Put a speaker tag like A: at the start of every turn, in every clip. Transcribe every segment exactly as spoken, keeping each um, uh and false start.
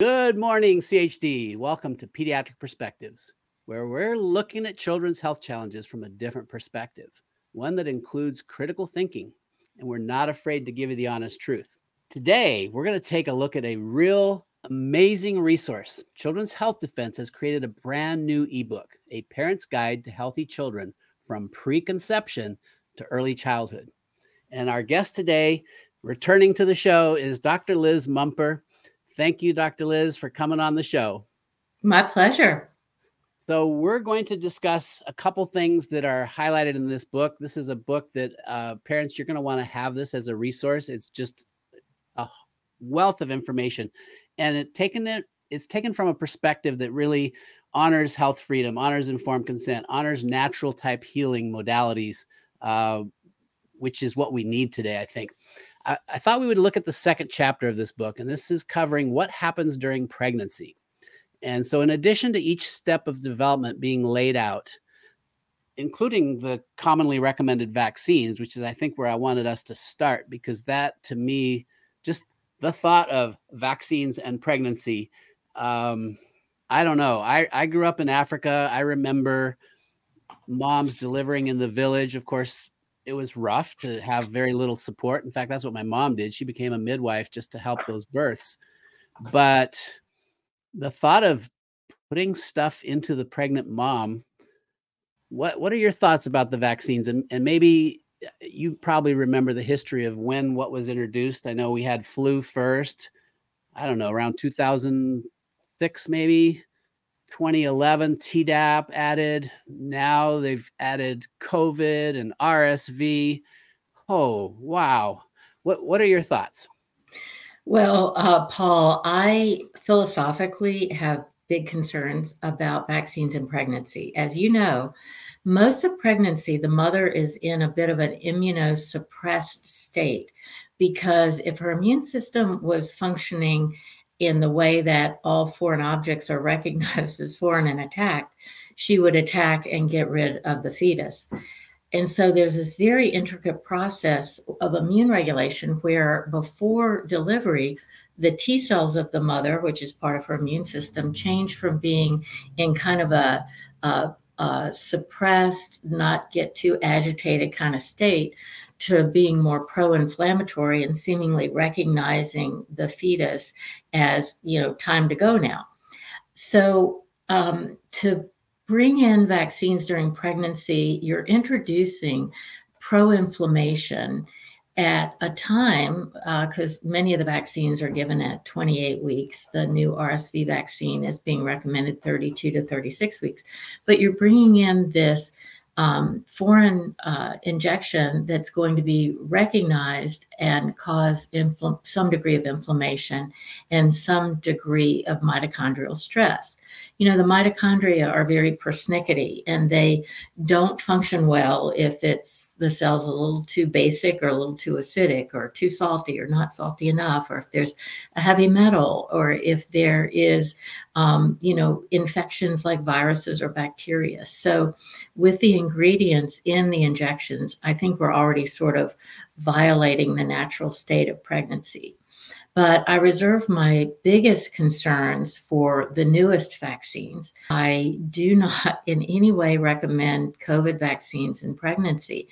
A: Good morning, C H D. Welcome to Pediatric Perspectives, where we're looking at children's health challenges from a different perspective, one that includes critical thinking, and we're not afraid to give you the honest truth. Today, we're going to take a look at a real amazing resource. Children's Health Defense has created a brand new ebook, A Parent's Guide to Healthy Children from Preconception to Early Childhood. And our guest today, returning to the show, is Doctor Liz Mumper. Thank you, Doctor Liz, for coming on the show.
B: My pleasure.
A: So we're going to discuss a couple things that are highlighted in this book. This is a book that uh, parents, you're going to want to have this as a resource. It's just a wealth of information, and it taken it. It's taken from a perspective that really honors health freedom, honors informed consent, honors natural type healing modalities, uh, which is what we need today, I think. I, I thought we would look at the second chapter of this book, and this is covering what happens during pregnancy. And so in addition to each step of development being laid out, including the commonly recommended vaccines, which is, I think, where I wanted us to start, because that, to me, just the thought of vaccines and pregnancy, um, I don't know. I, I grew up in Africa. I remember moms delivering in the village. Of course, it was rough to have very little support. In fact, that's what my mom did. She became a midwife just to help those births. But the thought of putting stuff into the pregnant mom, what what are your thoughts about the vaccines? And, and maybe you probably remember the history of when what was introduced. I know we had flu first, I don't know, around two thousand six, maybe. twenty eleven, Tdap added. Now they've added COVID and R S V. Oh, wow. What what are your thoughts?
B: Well, uh, Paul, I philosophically have big concerns about vaccines and pregnancy. As you know, most of pregnancy, the mother is in a bit of an immunosuppressed state, because if her immune system was functioning in the way that all foreign objects are recognized as foreign and attacked, she would attack and get rid of the fetus. And so there's this very intricate process of immune regulation where before delivery, the T cells of the mother, which is part of her immune system, change from being in kind of a, a, a suppressed, not get too agitated kind of state, to being more pro-inflammatory and seemingly recognizing the fetus as, you know, time to go now. So um, to bring in vaccines during pregnancy, you're introducing pro-inflammation at a time, because uh, many of the vaccines are given at twenty-eight weeks. The new R S V vaccine is being recommended thirty-two to thirty-six weeks. But you're bringing in this Um, foreign uh, injection that's going to be recognized and cause infl- some degree of inflammation and some degree of mitochondrial stress. You know, the mitochondria are very persnickety, and they don't function well if it's the cell's a little too basic or a little too acidic or too salty or not salty enough, or if there's a heavy metal, or if there is, um, you know, infections like viruses or bacteria. So with the ingredients in the injections, I think we're already sort of violating the natural state of pregnancy. But I reserve my biggest concerns for the newest vaccines. I do not in any way recommend COVID vaccines in pregnancy.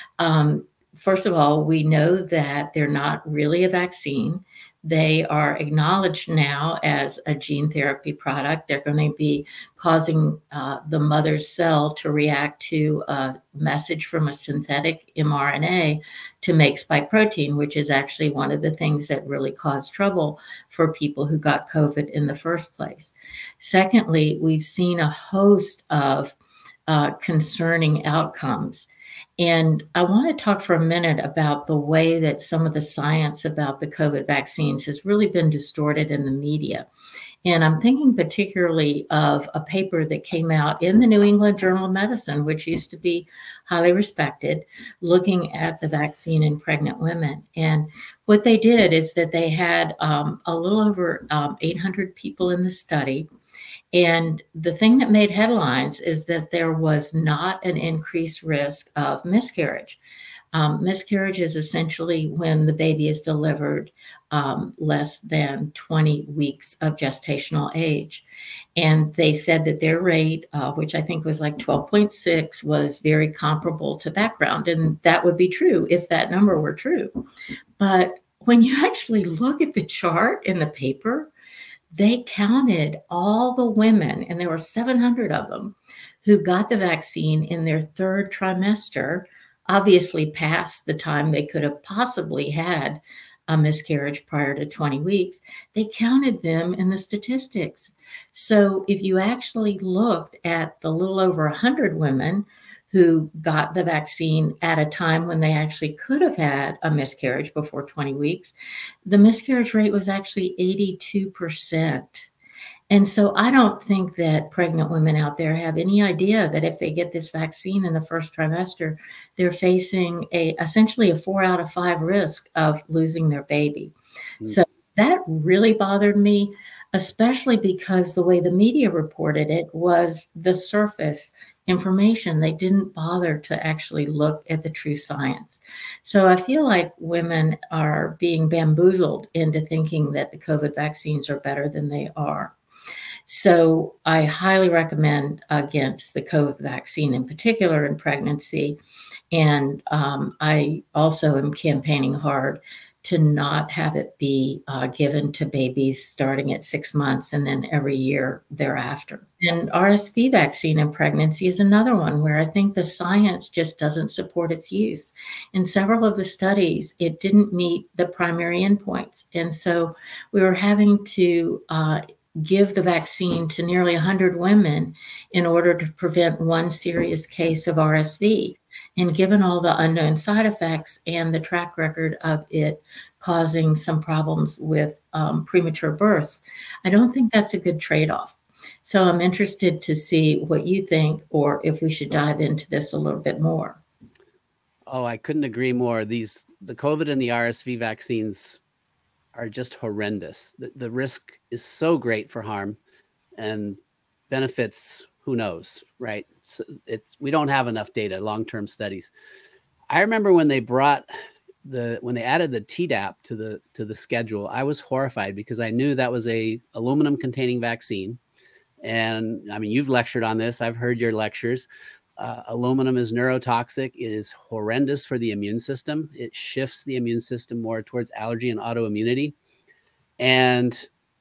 B: Um, First of all, we know that they're not really a vaccine. They are acknowledged now as a gene therapy product. They're going to be causing uh, the mother's cell to react to a message from a synthetic mRNA to make spike protein, which is actually one of the things that really caused trouble for people who got COVID in the first place. Secondly, we've seen a host of uh, concerning outcomes. And I want to talk for a minute about the way that some of the science about the COVID vaccines has really been distorted in the media. And I'm thinking particularly of a paper that came out in the New England Journal of Medicine, which used to be highly respected, looking at the vaccine in pregnant women. And what they did is that they had um, a little over um, eight hundred people in the study. And the thing that made headlines is that there was not an increased risk of miscarriage. Um, miscarriage is essentially when the baby is delivered um, less than twenty weeks of gestational age. And they said that their rate, uh, which I think was like twelve point six, was very comparable to background. And that would be true if that number were true. But when you actually look at the chart in the paper, they counted all the women, and there were seven hundred of them, who got the vaccine in their third trimester, obviously past the time they could have possibly had a miscarriage prior to twenty weeks. They counted them in the statistics. So if you actually looked at the little over one hundred women who got the vaccine at a time when they actually could have had a miscarriage before twenty weeks, the miscarriage rate was actually eighty-two percent. And so I don't think that pregnant women out there have any idea that if they get this vaccine in the first trimester, they're facing a essentially a four out of five risk of losing their baby. Mm. So that really bothered me, especially because the way the media reported it was the surface information. They didn't bother to actually look at the true science. So I feel like women are being bamboozled into thinking that the COVID vaccines are better than they are. So I highly recommend against the COVID vaccine, in particular in pregnancy. And um, I also am campaigning hard to not have it be uh, given to babies starting at six months and then every year thereafter. And R S V vaccine in pregnancy is another one where I think the science just doesn't support its use. In several of the studies, it didn't meet the primary endpoints. And so we were having to uh, give the vaccine to nearly one hundred women in order to prevent one serious case of R S V. And given all the unknown side effects and the track record of it causing some problems with um, premature births, I don't think that's a good trade-off. So I'm interested to see what you think, or if we should dive into this a little bit more.
A: Oh, I couldn't agree more. These, the COVID and the R S V vaccines are just horrendous. The, the risk is so great for harm, and benefits, who knows, right? So it's, we don't have enough data, long-term studies. I remember when they brought the, when they added the Tdap to the, to the schedule, I was horrified because I knew that was a aluminum containing vaccine. And I mean, you've lectured on this. I've heard your lectures. Uh, aluminum is neurotoxic. It is horrendous for the immune system. It shifts the immune system more towards allergy and autoimmunity. And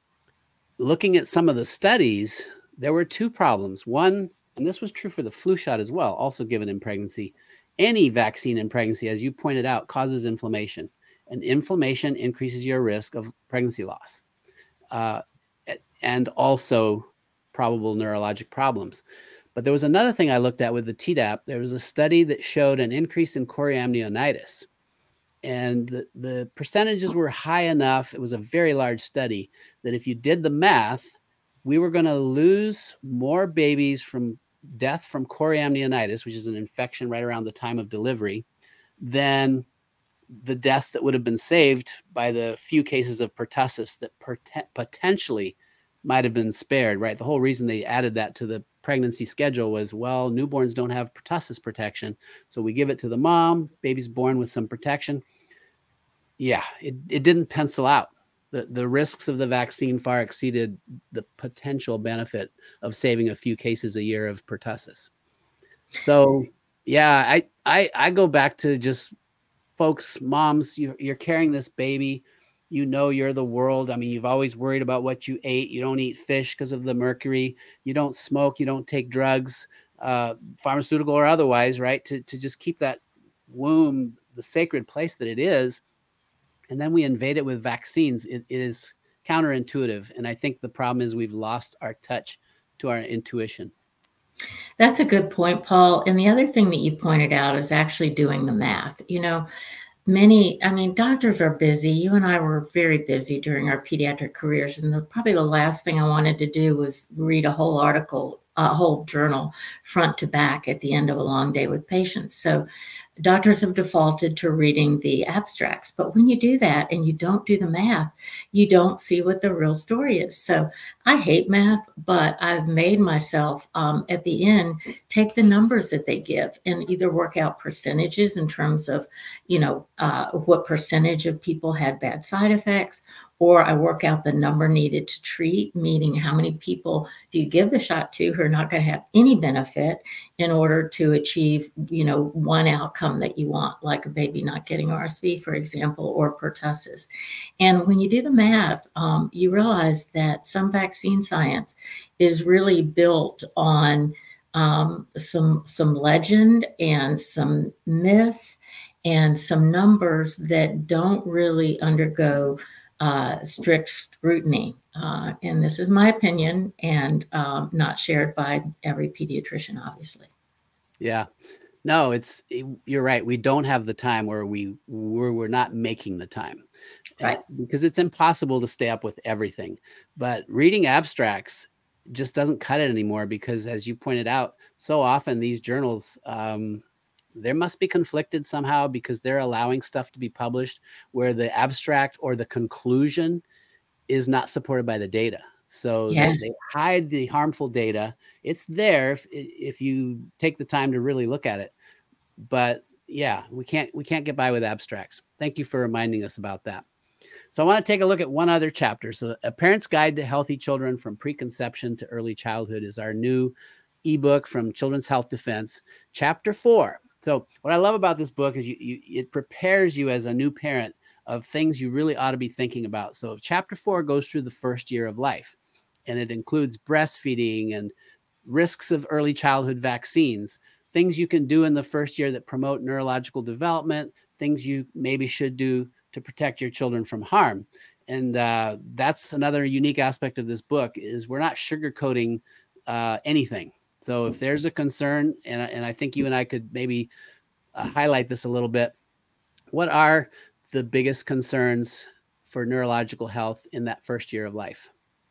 A: looking at some of the studies, there were two problems. One, and this was true for the flu shot as well, also given in pregnancy. Any vaccine in pregnancy, as you pointed out, causes inflammation. And inflammation increases your risk of pregnancy loss. Uh, and also probable neurologic problems. But there was another thing I looked at with the Tdap. There was a study that showed an increase in chorioamnionitis. And the, the percentages were high enough, it was a very large study, that if you did the math, we were going to lose more babies from death from chorioamnionitis, which is an infection right around the time of delivery, than the deaths that would have been saved by the few cases of pertussis that pot- potentially might have been spared, right? The whole reason they added that to the pregnancy schedule was, well, newborns don't have pertussis protection. So we give it to the mom, baby's born with some protection. Yeah, it, it didn't pencil out. The, the risks of the vaccine far exceeded the potential benefit of saving a few cases a year of pertussis. So yeah, I, I, I go back to just folks, moms, you, you're carrying this baby. You know, you're the world. I mean, you've always worried about what you ate. You don't eat fish because of the mercury. You don't smoke. You don't take drugs, uh, pharmaceutical or otherwise, right? To, to just keep that womb the sacred place that it is. And then we invade it with vaccines. It, it is counterintuitive. And I think the problem is we've lost our touch to our intuition.
B: That's a good point, Paul. And the other thing that you pointed out is actually doing the math. You know, Many, I mean, doctors are busy. You and I were very busy during our pediatric careers. And the, probably the last thing I wanted to do was read a whole article, a whole journal front to back at the end of a long day with patients. So doctors have defaulted to reading the abstracts. But when you do that and you don't do the math, you don't see what the real story is. So I hate math, but I've made myself um, at the end take the numbers that they give and either work out percentages in terms of, you know, uh, what percentage of people had bad side effects, or I work out the number needed to treat, meaning how many people do you give the shot to who are not going to have any benefit in order to achieve, you know, one outcome that you want, like a baby not getting R S V, for example, or pertussis. And when you do the math, um, you realize that some vaccine science is really built on um, some some legend and some myth and some numbers that don't really undergo uh, strict scrutiny. Uh, and this is my opinion and um, not shared by every pediatrician, obviously.
A: Yeah. No, it's it, you're right. We don't have the time where we we're, we're not making the time.
B: Right.
A: Because it's impossible to stay up with everything. But reading abstracts just doesn't cut it anymore because, as you pointed out, so often these journals, um, there must be conflicted somehow because they're allowing stuff to be published where the abstract or the conclusion is not supported by the data. So
B: Yes.
A: they, they hide the harmful data. It's there if, if you take the time to really look at it. But yeah, we can't we can't get by with abstracts. Thank you for reminding us about that. So I want to take a look at one other chapter. So A Parent's Guide to Healthy Children from Preconception to Early Childhood is our new ebook from Children's Health Defense, chapter four. So what I love about this book is you, you, it prepares you as a new parent of things you really ought to be thinking about. So chapter four goes through the first year of life, and it includes breastfeeding and risks of early childhood vaccines, things you can do in the first year that promote neurological development, things you maybe should do to protect your children from harm. And uh, that's another unique aspect of this book is we're not sugarcoating uh, anything. So if there's a concern, and, and I think you and I could maybe uh, highlight this a little bit, what are the biggest concerns for neurological health in that first year of life?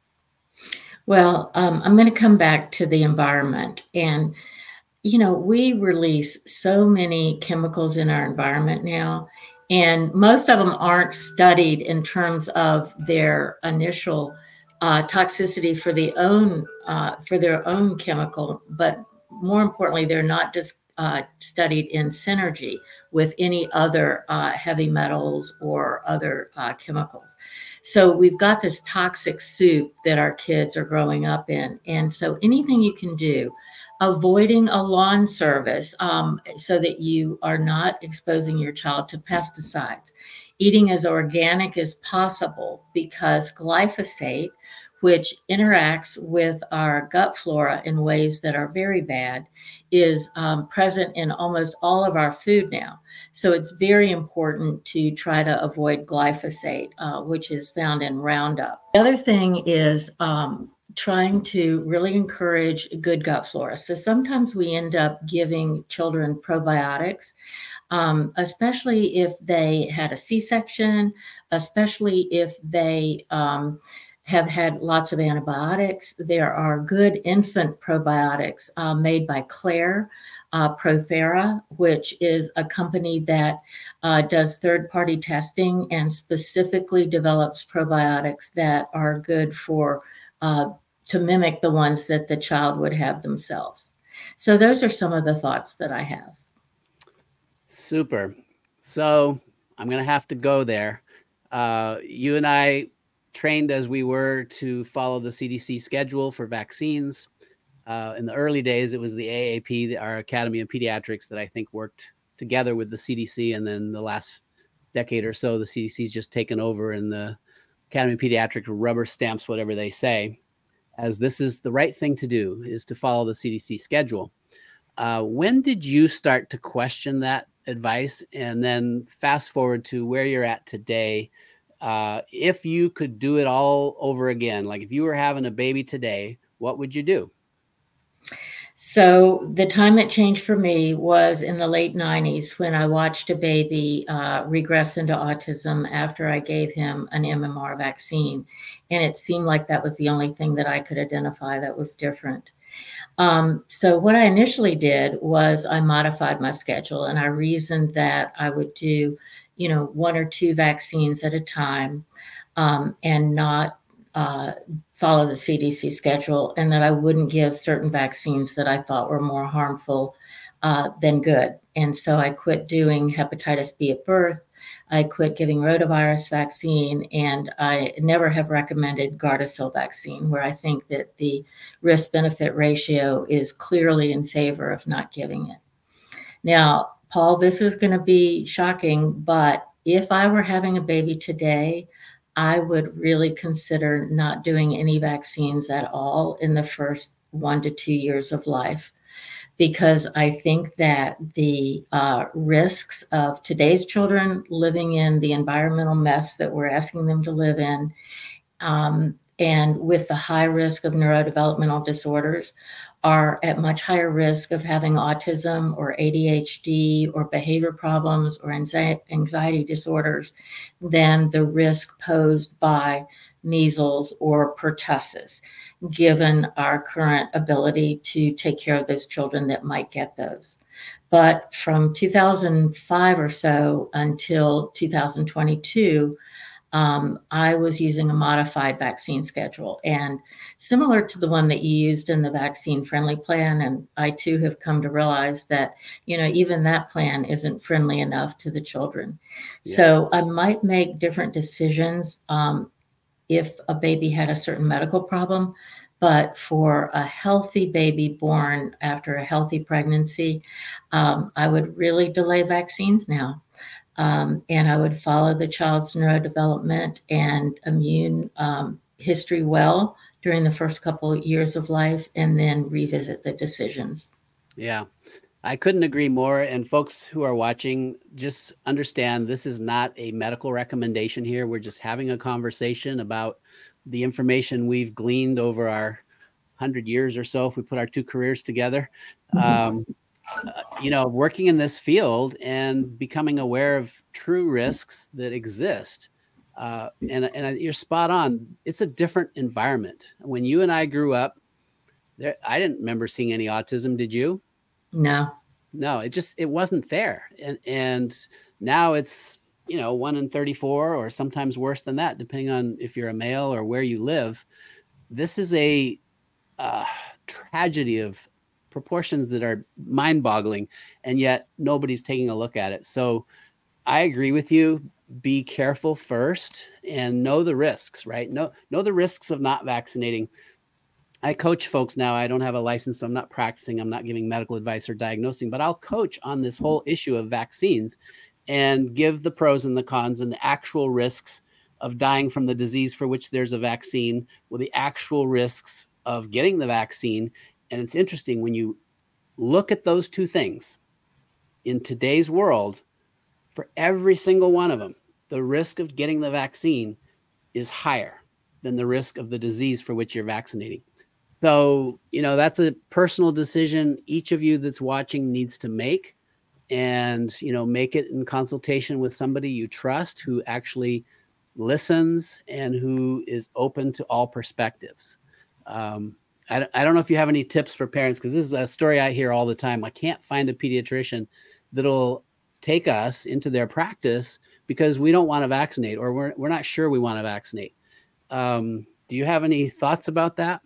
B: Well, um, I'm going to come back to the environment. And, you know, we release so many chemicals in our environment now, and most of them aren't studied in terms of their initial uh, toxicity for the own uh, for their own chemical, but more importantly, they're not just uh, studied in synergy with any other uh, heavy metals or other uh, chemicals. So we've got this toxic soup that our kids are growing up in, and so anything you can do, avoiding a lawn service um, so that you are not exposing your child to pesticides, eating as organic as possible because glyphosate, which interacts with our gut flora in ways that are very bad, is um, present in almost all of our food now. So it's very important to try to avoid glyphosate, uh, which is found in Roundup. The other thing is um, trying to really encourage good gut flora. So sometimes we end up giving children probiotics, um, especially if they had a C-section, especially if they um, have had lots of antibiotics. There are good infant probiotics uh, made by Claire uh, Prothera, which is a company that uh, does third-party testing and specifically develops probiotics that are good for uh, to mimic the ones that the child would have themselves. So those are some of the thoughts that I have.
A: Super. So I'm going to have to go there. Uh, you and I trained as we were to follow the C D C schedule for vaccines. Uh, in the early days, it was the A A P, our Academy of Pediatrics, that I think worked together with the C D C. And then the last decade or so, the C D C's just taken over and the Academy of Pediatrics rubber stamps whatever they say, as this is the right thing to do, is to follow the C D C schedule. Uh, when did you start to question that advice? And then fast forward to where you're at today. Uh, if you could do it all over again, like if you were having a baby today, what would you do?
B: So the time it changed for me was in the late nineties when I watched a baby uh, regress into autism after I gave him an M M R vaccine. And it seemed like that was the only thing that I could identify that was different. Um, so what I initially did was I modified my schedule, and I reasoned that I would do, you know, one or two vaccines at a time, um, and not uh, follow the C D C schedule, and that I wouldn't give certain vaccines that I thought were more harmful uh, than good. And so I quit doing hepatitis B at birth. I quit giving rotavirus vaccine, and I never have recommended Gardasil vaccine, where I think that the risk-benefit ratio is clearly in favor of not giving it. Now, Paul, this is going to be shocking, but if I were having a baby today, I would really consider not doing any vaccines at all in the first one to two years of life, because I think that the uh, risks of today's children living in the environmental mess that we're asking them to live in, um, and with the high risk of neurodevelopmental disorders, are at much higher risk of having autism or A D H D or behavior problems or anxiety disorders than the risk posed by measles or pertussis, given our current ability to take care of those children that might get those. But from two thousand five or so until two thousand twenty-two, Um, I was using a modified vaccine schedule, and similar to the one that you used in the vaccine friendly plan. And I too have come to realize that, you know, even that plan isn't friendly enough to the children.
A: Yeah.
B: So I might make different decisions um, if a baby had a certain medical problem. But for a healthy baby born after a healthy pregnancy, um, I would really delay vaccines now. Um, and I would follow the child's neurodevelopment and immune um, history well during the first couple of years of life, and then revisit the decisions.
A: Yeah, I couldn't agree more. And folks who are watching, just understand this is not a medical recommendation here. We're just having a conversation about the information we've gleaned over our hundred years or so, if we put our two careers together. Um, Uh, you know, working in this field and becoming aware of true risks that exist. Uh, and, and you're spot on. It's a different environment. When you and I grew up, there, I didn't remember seeing any autism. Did you?
B: No.
A: No, it just, it wasn't there. And, and now it's, you know, one in thirty-four or sometimes worse than that, depending on if you're a male or where you live. This is a uh, tragedy of proportions that are mind-boggling, and yet nobody's taking a look at it. So I agree with you. Be careful first and know the risks, right? Know, know the risks of not vaccinating. I coach folks now. I don't have a license, so I'm not practicing. I'm not giving medical advice or diagnosing, but I'll coach on this whole issue of vaccines and give the pros and the cons and the actual risks of dying from the disease for which there's a vaccine, with the actual risks of getting the vaccine. And it's interesting when you look at those two things in today's world, for every single one of them, the risk of getting the vaccine is higher than the risk of the disease for which you're vaccinating. So, you know, that's a personal decision each of you that's watching needs to make, and, you know, make it in consultation with somebody you trust who actually listens and who is open to all perspectives. Um, I, I don't know if you have any tips for parents, because this is a story I hear all the time. I can't find a pediatrician that'll take us into their practice because we don't want to vaccinate, or we're, we're not sure we want to vaccinate. Um, do you have any thoughts about that?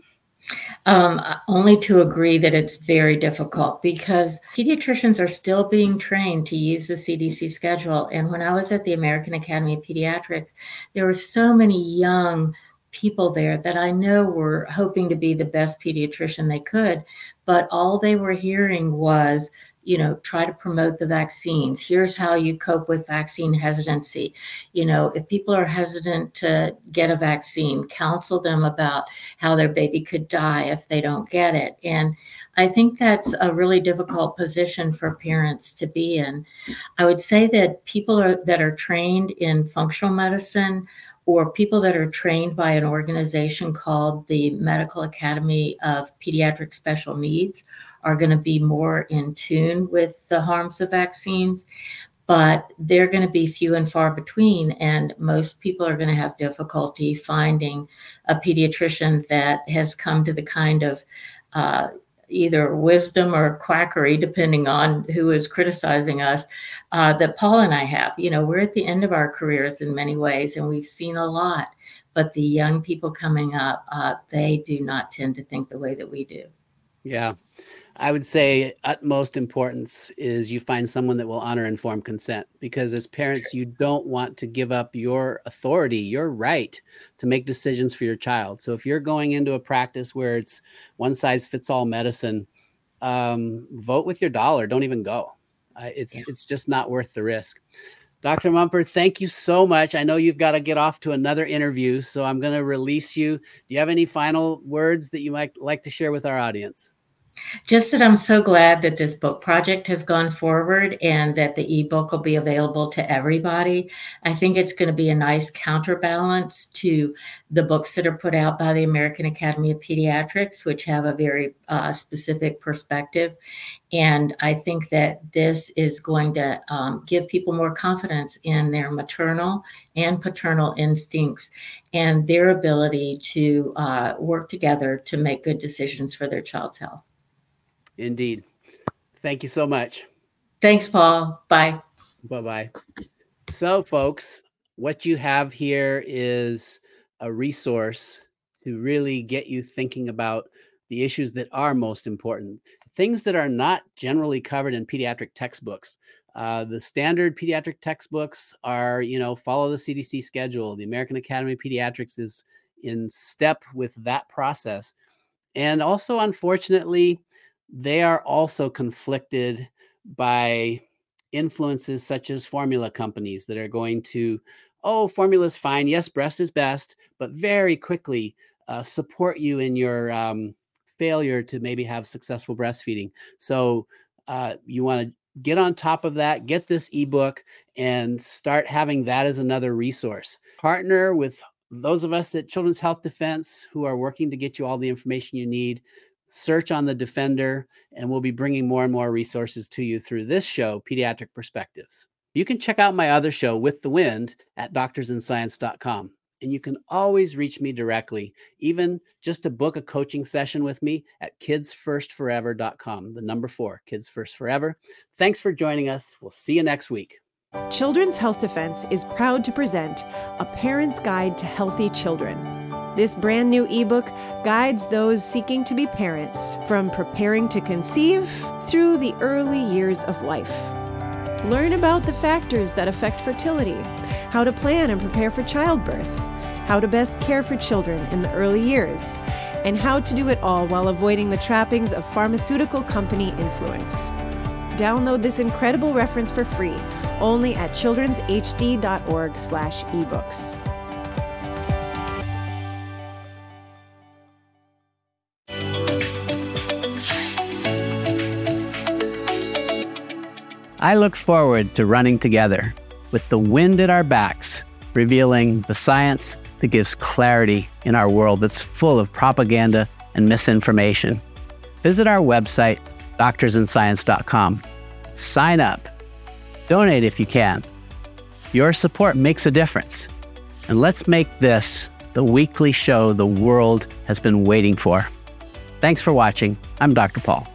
B: Um, only to agree that it's very difficult, because pediatricians are still being trained to use the C D C schedule. And when I was at the American Academy of Pediatrics, there were so many young people there that I know were hoping to be the best pediatrician they could, but all they were hearing was, you know, try to promote the vaccines. Here's how you cope with vaccine hesitancy. You know, if people are hesitant to get a vaccine, counsel them about how their baby could die if they don't get it. And I think that's a really difficult position for parents to be in. I would say that people are, that are trained in functional medicine, or people that are trained by an organization called the Medical Academy of Pediatric Special Needs, are going to be more in tune with the harms of vaccines, but they're going to be few and far between. And most people are going to have difficulty finding a pediatrician that has come to the kind of uh, either wisdom or quackery, depending on who is criticizing us, uh, that Paul and I have. You know, we're at the end of our careers in many ways, and we've seen a lot. But the young people coming up, uh, they do not tend to think the way that we do.
A: Yeah. I would say utmost importance is you find someone that will honor informed consent, because as parents, you don't want to give up your authority, your right to make decisions for your child. So if you're going into a practice where it's one size fits all medicine, um, vote with your dollar. Don't even go. Uh, it's, yeah. it's just not worth the risk. Doctor Mumper, thank you so much. I know you've got to get off to another interview, so I'm going to release you. Do you have any final words that you might like to share with our audience?
B: Just that I'm so glad that this book project has gone forward and that the ebook will be available to everybody. I think it's going to be a nice counterbalance to the books that are put out by the American Academy of Pediatrics, which have a very uh, specific perspective. And I think that this is going to um, give people more confidence in their maternal and paternal instincts and their ability to uh, work together to make good decisions for their child's health.
A: Indeed. Thank you so much.
B: Thanks, Paul. Bye.
A: Bye-bye. So, folks, what you have here is a resource to really get you thinking about the issues that are most important, things that are not generally covered in pediatric textbooks. Uh, the standard pediatric textbooks are, you know, follow the C D C schedule. The American Academy of Pediatrics is in step with that process. And also, unfortunately, they are also conflicted by influences such as formula companies that are going to, oh, formula is fine. Yes, breast is best, but very quickly uh, support you in your um, failure to maybe have successful breastfeeding. So uh, you want to get on top of that, get this ebook, and start having that as another resource. Partner with those of us at Children's Health Defense who are working to get you all the information you need. Search on the Defender, and we'll be bringing more and more resources to you through this show, Pediatric Perspectives. You can check out my other show, With the Wind, at doctors in science dot com. And you can always reach me directly, even just to book a coaching session with me at kids first forever dot com, the number four, Kids First Forever. Thanks for joining us. We'll see you next week.
C: Children's Health Defense is proud to present A Parent's Guide to Healthy Children. This brand new ebook guides those seeking to be parents from preparing to conceive through the early years of life. Learn about the factors that affect fertility, how to plan and prepare for childbirth, how to best care for children in the early years, and how to do it all while avoiding the trappings of pharmaceutical company influence. Download this incredible reference for free only at children's h d dot org slash ebooks.
A: I look forward to running together with the wind at our backs, revealing the science that gives clarity in our world that's full of propaganda and misinformation. Visit our website, doctors in science dot com. Sign up. Donate if you can. Your support makes a difference. And let's make this the weekly show the world has been waiting for. Thanks for watching. I'm Doctor Paul.